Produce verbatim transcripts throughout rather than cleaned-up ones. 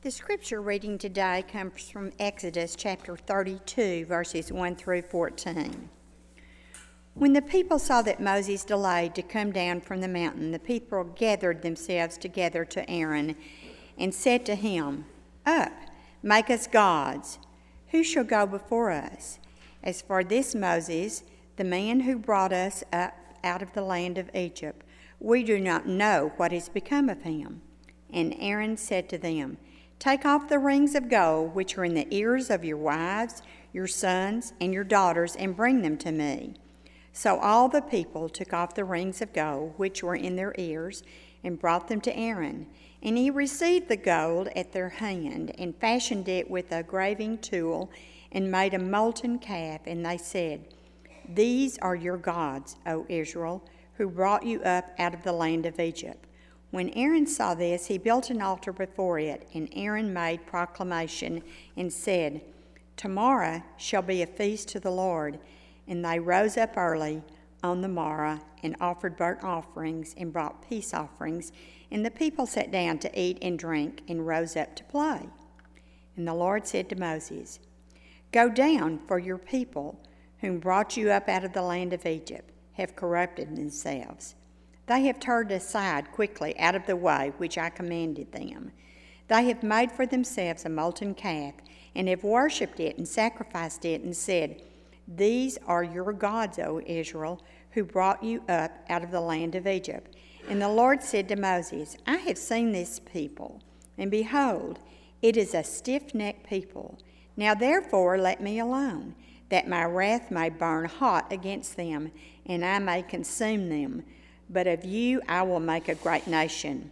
The scripture reading today comes from Exodus chapter thirty-two, verses one through fourteen. When the people saw that Moses delayed to come down from the mountain, the people gathered themselves together to Aaron and said to him, "Up, make us gods. Who shall go before us? As for this Moses, the man who brought us up out of the land of Egypt, we do not know what has become of him." And Aaron said to them, "Take off the rings of gold which are in the ears of your wives, your sons, and your daughters, and bring them to me." So all the people took off the rings of gold which were in their ears, and brought them to Aaron. And he received the gold at their hand, and fashioned it with a graving tool, and made a molten calf. And they said, "These are your gods, O Israel, who brought you up out of the land of Egypt." When Aaron saw this, he built an altar before it, and Aaron made proclamation and said, "Tomorrow shall be a feast to the Lord." And they rose up early on the morrow and offered burnt offerings and brought peace offerings. And the people sat down to eat and drink and rose up to play. And the Lord said to Moses, "Go down, for your people, whom brought you up out of the land of Egypt, have corrupted themselves. They have turned aside quickly out of the way which I commanded them. They have made for themselves a molten calf, and have worshipped it and sacrificed it, and said, 'These are your gods, O Israel, who brought you up out of the land of Egypt.' And the Lord said to Moses, 'I have seen this people, and behold, it is a stiff-necked people. Now therefore let me alone, that my wrath may burn hot against them, and I may consume them. But of you I will make a great nation.'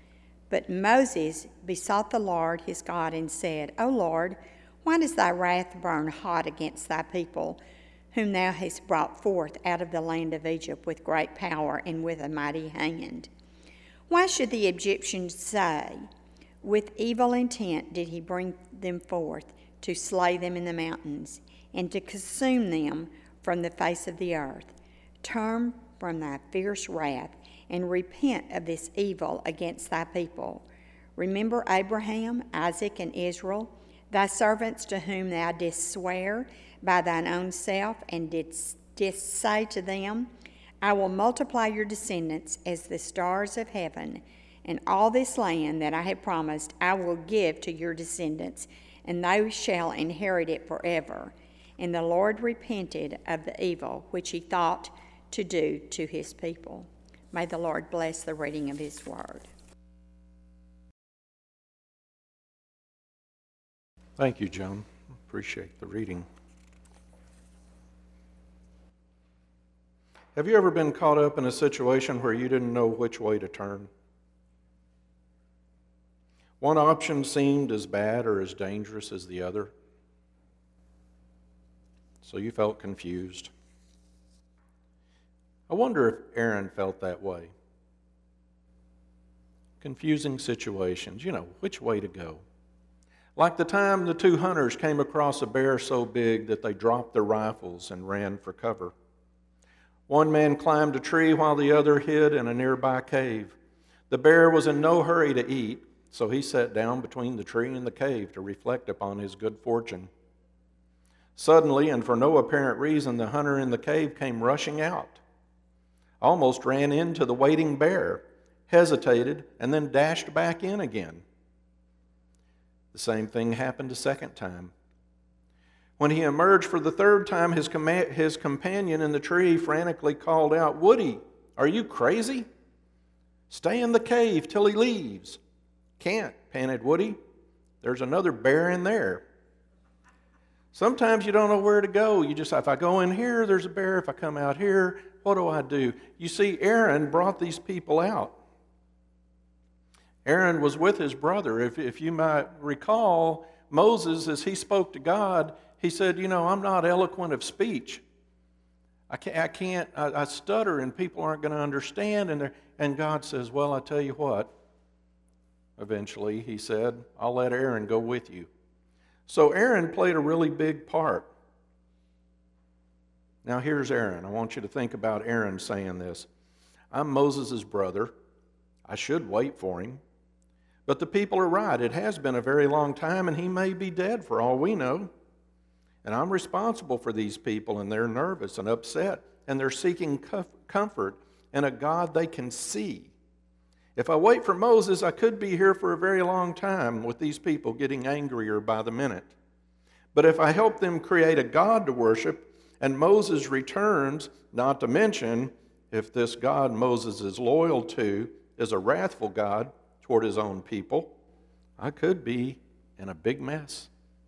But Moses besought the Lord his God and said, 'O Lord, why does thy wrath burn hot against thy people, whom thou hast brought forth out of the land of Egypt with great power and with a mighty hand? Why should the Egyptians say, with evil intent did he bring them forth, to slay them in the mountains, and to consume them from the face of the earth? Turn from thy fierce wrath, and repent of this evil against thy people. Remember Abraham, Isaac, and Israel, thy servants, to whom thou didst swear by thine own self, and didst, didst say to them, I will multiply your descendants as the stars of heaven, and all this land that I have promised I will give to your descendants, and they shall inherit it forever. And the Lord repented of the evil which he thought to do to his people." May the Lord bless the reading of his word. Thank you, Joan. Appreciate the reading. Have you ever been caught up in a situation where you didn't know which way to turn? One option seemed as bad or as dangerous as the other, so you felt confused. I wonder if Aaron felt that way. Confusing situations, you know, which way to go. Like the time the two hunters came across a bear so big that they dropped their rifles and ran for cover. One man climbed a tree while the other hid in a nearby cave. The bear was in no hurry to eat, so he sat down between the tree and the cave to reflect upon his good fortune. Suddenly, and for no apparent reason, the hunter in the cave came rushing out, almost ran into the waiting bear, hesitated, and then dashed back in again. The same thing happened a second time. When he emerged for the third time, his, com- his companion in the tree frantically called out, "Woody, are you crazy? Stay in the cave till he leaves." "Can't," panted Woody. "There's another bear in there." Sometimes you don't know where to go. You just, if I go in here, there's a bear. If I come out here, what do I do? You see, Aaron brought these people out. Aaron was with his brother. If, if you might recall, Moses, as he spoke to God, he said, you know, I'm not eloquent of speech. I can't, I, can't, I, I stutter and people aren't going to understand. And, and God says, well, I tell you what. Eventually, he said, I'll let Aaron go with you. So Aaron played a really big part. Now here's Aaron. I want you to think about Aaron saying this. I'm Moses' brother. I should wait for him. But the people are right. It has been a very long time, and he may be dead for all we know. And I'm responsible for these people, and they're nervous and upset, and they're seeking comfort in a God they can see. If I wait for Moses, I could be here for a very long time with these people getting angrier by the minute. But if I help them create a God to worship, and Moses returns, not to mention if this God Moses is loyal to is a wrathful God toward his own people, I could be in a big mess.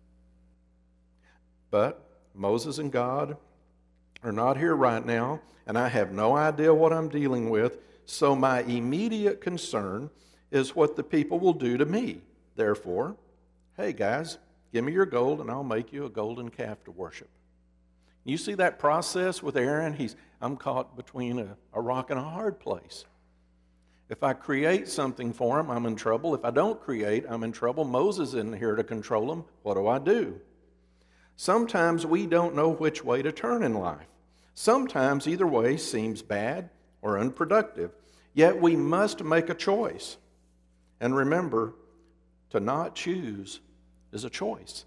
But Moses and God are not here right now, and I have no idea what I'm dealing with, so my immediate concern is what the people will do to me. Therefore, hey guys, give me your gold and I'll make you a golden calf to worship. You see that process with Aaron? He's, I'm caught between a, a rock and a hard place. If I create something for him, I'm in trouble. If I don't create, I'm in trouble. Moses isn't here to control him. What do I do? Sometimes we don't know which way to turn in life. Sometimes either way seems bad or unproductive. Yet we must make a choice. And remember, to not choose is a choice.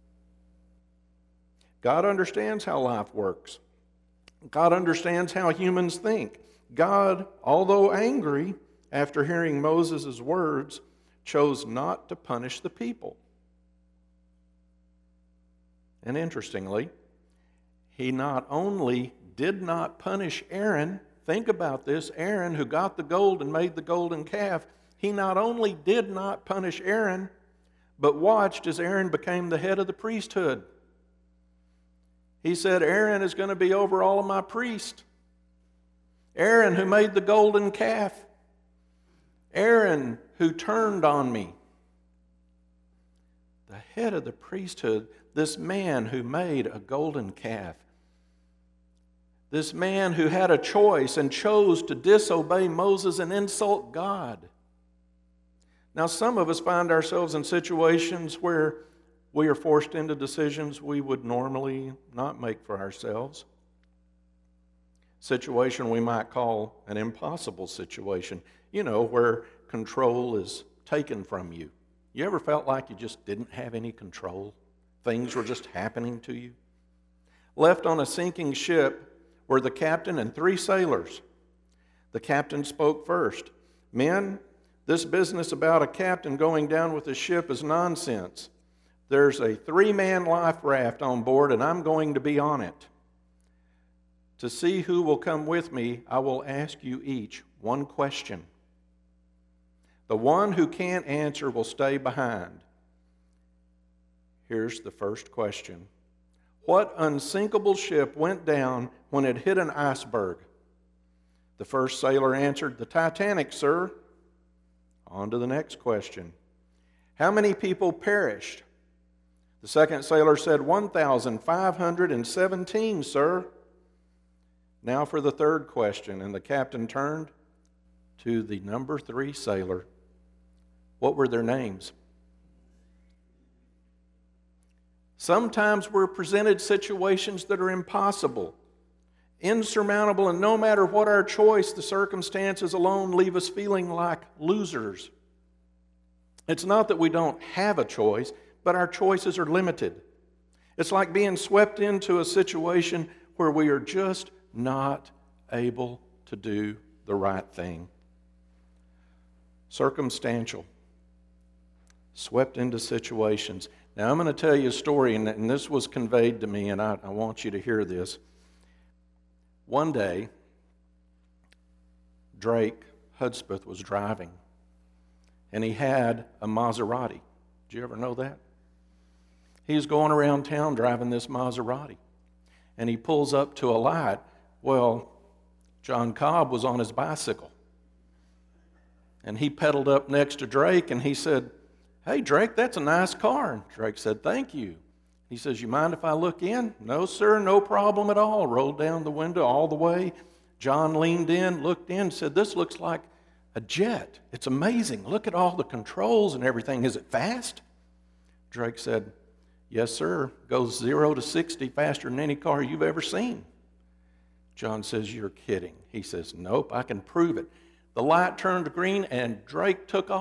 God understands how life works. God understands how humans think. God, although angry after hearing Moses' words, chose not to punish the people. And interestingly, he not only did not punish Aaron, think about this, Aaron who got the gold and made the golden calf, he not only did not punish Aaron, but watched as Aaron became the head of the priesthood. He said, Aaron is going to be over all of my priests. Aaron who made the golden calf. Aaron who turned on me. The head of the priesthood, this man who made a golden calf. This man who had a choice and chose to disobey Moses and insult God. Now, some of us find ourselves in situations where we are forced into decisions we would normally not make for ourselves. Situation we might call an impossible situation. You know, where control is taken from you. You ever felt like you just didn't have any control? Things were just happening to you? Left on a sinking ship were the captain and three sailors. The captain spoke first. Men, this business about a captain going down with a ship is nonsense. There's a three-man life raft on board, and I'm going to be on it. To see who will come with me, I will ask you each one question. The one who can't answer will stay behind. Here's the first question. What unsinkable ship went down when it hit an iceberg? The first sailor answered, the Titanic, sir. On to the next question. How many people perished? The second sailor said, one thousand five hundred seventeen, sir. Now for the third question, and the captain turned to the number three sailor. What were their names? Sometimes we're presented situations that are impossible, insurmountable, and no matter what our choice, the circumstances alone leave us feeling like losers. It's not that we don't have a choice, but our choices are limited. It's like being swept into a situation where we are just not able to do the right thing. Circumstantial. Swept into situations. Now I'm going to tell you a story, and, and this was conveyed to me, and I, I want you to hear this. One day, Drake Hudspeth was driving, and he had a Maserati. Did you ever know that? He was going around town driving this Maserati, and he pulls up to a light. Well, John Cobb was on his bicycle, and he pedaled up next to Drake, and he said, hey, Drake, that's a nice car. And Drake said, thank you. He says, you mind if I look in? No, sir, no problem at all. Rolled down the window all the way. John leaned in, looked in, said, this looks like a jet. It's amazing. Look at all the controls and everything. Is it fast? Drake said, yes, sir. Goes zero to sixty faster than any car you've ever seen. John says, you're kidding. He says, nope, I can prove it. The light turned green and Drake took off.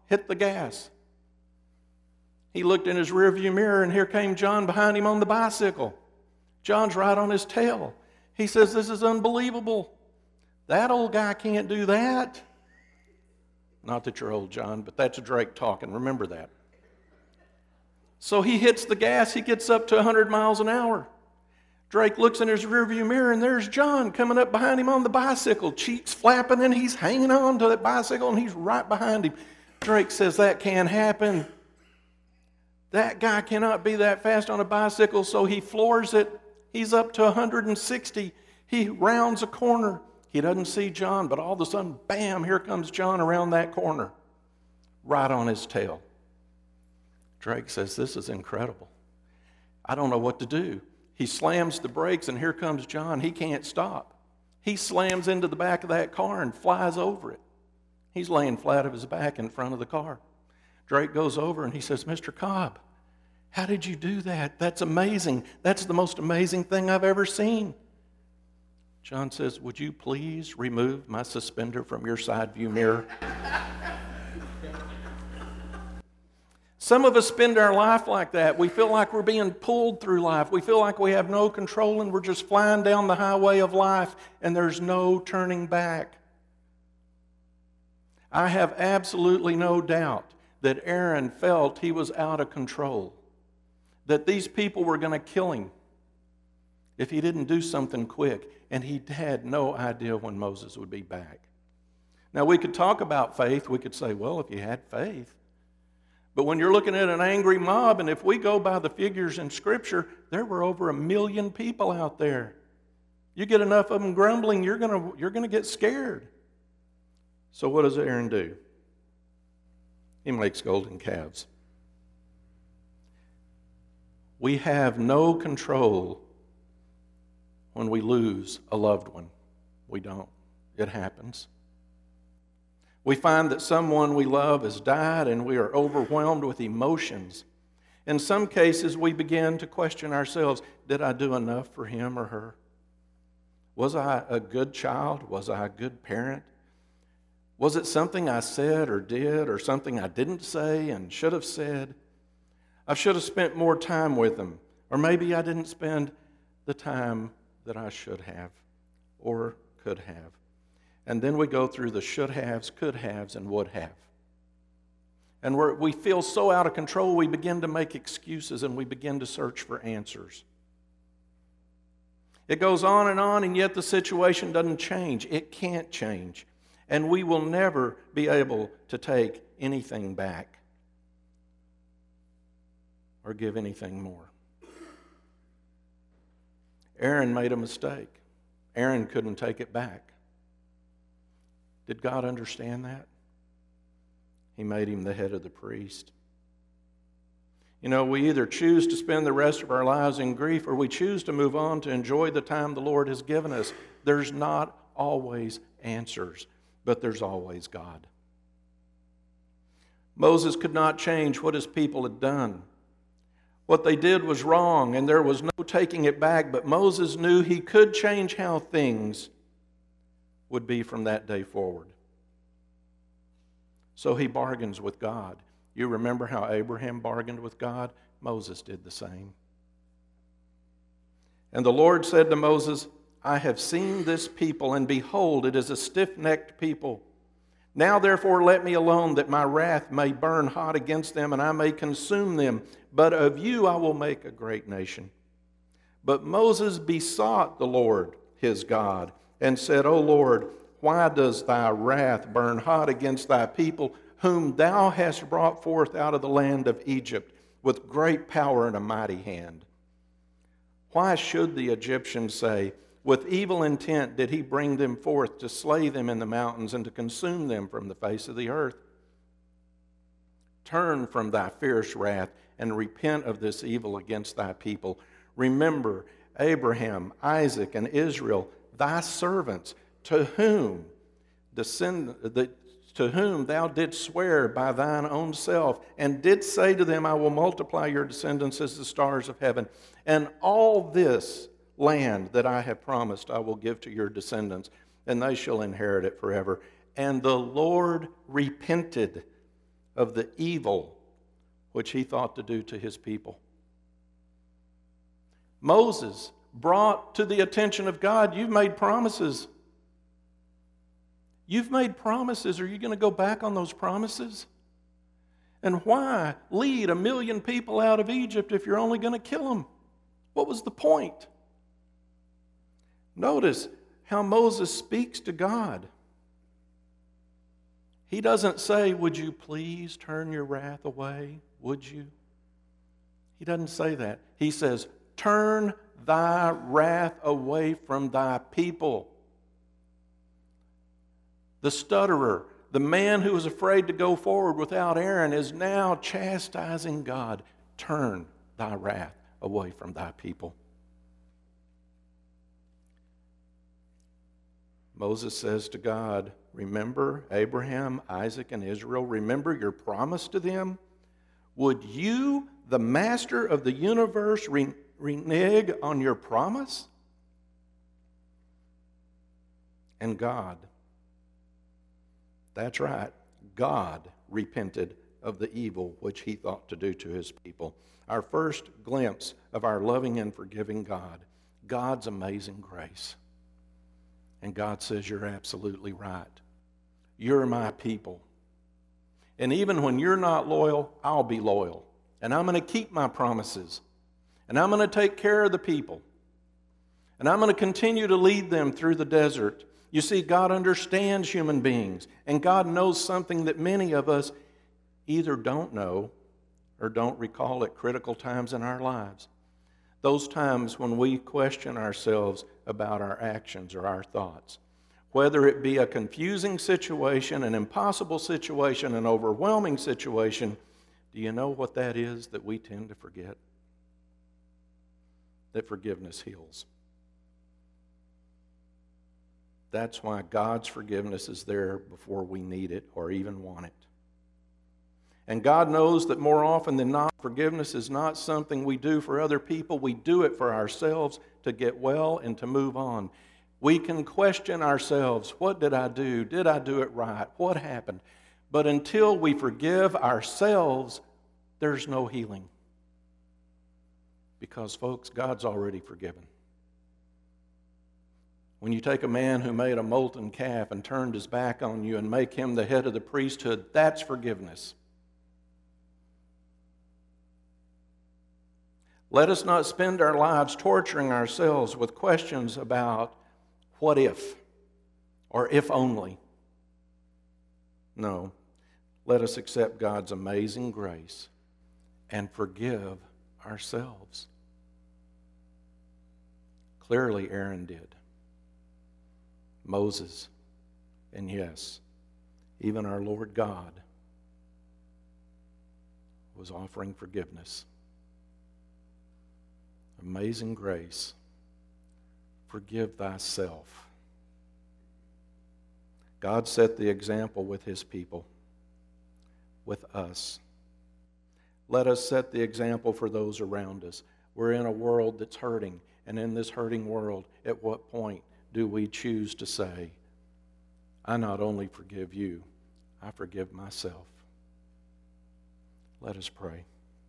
hit the gas. He looked in his rearview mirror, and here came John behind him on the bicycle. John's right on his tail. He says, "This is unbelievable. That old guy can't do that." Not that you're old, John, but that's Drake talking. Remember that. So he hits the gas. He gets up to one hundred miles an hour. Drake looks in his rearview mirror, and there's John coming up behind him on the bicycle, cheeks flapping, and he's hanging on to that bicycle, and he's right behind him. Drake says, "That can't happen. That guy cannot be that fast on a bicycle," so he floors it. He's up to one hundred sixty. He rounds a corner. He doesn't see John, but all of a sudden, bam, here comes John around that corner, right on his tail. Drake says, "This is incredible. I don't know what to do." He slams the brakes, and here comes John. He can't stop. He slams into the back of that car and flies over it. He's laying flat on his back in front of the car. Drake goes over and he says, "Mister Cobb, how did you do that? That's amazing. That's the most amazing thing I've ever seen." John says, "Would you please remove my suspender from your side view mirror?" Some of us spend our life like that. We feel like we're being pulled through life. We feel like we have no control and we're just flying down the highway of life and there's no turning back. I have absolutely no doubt that Aaron felt he was out of control, that these people were going to kill him if he didn't do something quick, and he had no idea when Moses would be back. Now, we could talk about faith. We could say, well, if you had faith. But when you're looking at an angry mob, and if we go by the figures in Scripture, there were over a million people out there. You get enough of them grumbling, you're going to you're going to get scared. So what does Aaron do? He makes golden calves. We have no control when we lose a loved one. We don't. It happens. We find that someone we love has died and we are overwhelmed with emotions. In some cases, we begin to question ourselves, did I do enough for him or her? Was I a good child? Was I a good parent? Was it something I said or did or something I didn't say and should have said? I should have spent more time with them, or maybe I didn't spend the time that I should have or could have. And then we go through the should haves, could haves, and would have. And we're, we feel so out of control, we begin to make excuses and we begin to search for answers. It goes on and on, and yet the situation doesn't change. It can't change. And we will never be able to take anything back or give anything more. Aaron made a mistake. Aaron couldn't take it back. Did God understand that? He made him the head of the priest. You know, we either choose to spend the rest of our lives in grief or we choose to move on to enjoy the time the Lord has given us. There's not always answers, but there's always God. Moses could not change what his people had done. What they did was wrong, and there was no taking it back, but Moses knew he could change how things would be from that day forward. So he bargains with God. You remember how Abraham bargained with God? Moses did the same. And the Lord said to Moses, I have seen this people, and behold, it is a stiff-necked people. Now therefore let me alone, that my wrath may burn hot against them, and I may consume them. But of you I will make a great nation. But Moses besought the Lord his God, and said, O Lord, why does thy wrath burn hot against thy people, whom thou hast brought forth out of the land of Egypt, with great power and a mighty hand? Why should the Egyptians say, with evil intent did he bring them forth to slay them in the mountains and to consume them from the face of the earth? Turn from thy fierce wrath and repent of this evil against thy people. Remember Abraham, Isaac, and Israel, thy servants, to whom descend, the, to whom thou didst swear by thine own self, and didst say to them, I will multiply your descendants as the stars of heaven. And all this land that I have promised I will give to your descendants, and they shall inherit it forever. And the Lord repented of the evil which he thought to do to his people. Moses brought to the attention of God, you've made promises. You've made promises. Are you going to go back on those promises? And why lead a million people out of Egypt if you're only going to kill them? What was the point? Notice how Moses speaks to God. He doesn't say, would you please turn your wrath away? Would you? He doesn't say that. He says, turn thy wrath away from thy people. The stutterer, the man who was afraid to go forward without Aaron, is now chastising God. Turn thy wrath away from thy people. Moses says to God, remember Abraham, Isaac, and Israel. Remember your promise to them. Would you, the master of the universe, re- renege on your promise? And God, that's right, God repented of the evil which he thought to do to his people. Our first glimpse of our loving and forgiving God, God's amazing grace. And God says, you're absolutely right. You're my people. And even when you're not loyal, I'll be loyal. And I'm going to keep my promises. And I'm going to take care of the people. And I'm going to continue to lead them through the desert. You see, God understands human beings. And God knows something that many of us either don't know or don't recall at critical times in our lives. Those times when we question ourselves about our actions or our thoughts. Whether it be a confusing situation, an impossible situation, an overwhelming situation, do you know what that is that we tend to forget? That forgiveness heals. That's why God's forgiveness is there before we need it or even want it. And God knows that more often than not, forgiveness is not something we do for other people. We do it for ourselves to get well and to move on. We can question ourselves, what did I do? Did I do it right? What happened? But until we forgive ourselves, there's no healing. Because, folks, God's already forgiven. When you take a man who made a molten calf and turned his back on you and make him the head of the priesthood, that's forgiveness. Let us not spend our lives torturing ourselves with questions about what if or if only. No, let us accept God's amazing grace and forgive ourselves. Clearly, Aaron did. Moses, and yes, even our Lord God was offering forgiveness. Amazing grace. Forgive thyself. God set the example with his people, with us. Let us set the example for those around us. We're in a world that's hurting, and in this hurting world, at what point do we choose to say, I not only forgive you, I forgive myself? Let us pray.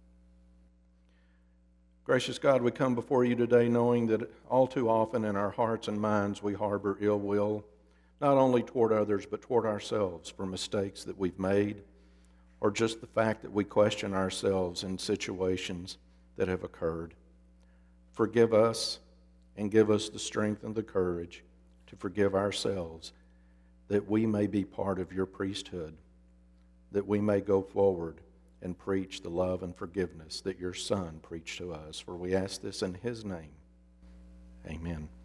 Gracious God, we come before you today knowing that all too often in our hearts and minds we harbor ill will, not only toward others but toward ourselves for mistakes that we've made, or just the fact that we question ourselves in situations that have occurred. Forgive us and give us the strength and the courage to forgive ourselves, that we may be part of your priesthood, that we may go forward and preach the love and forgiveness that your Son preached to us. For we ask this in his name. Amen.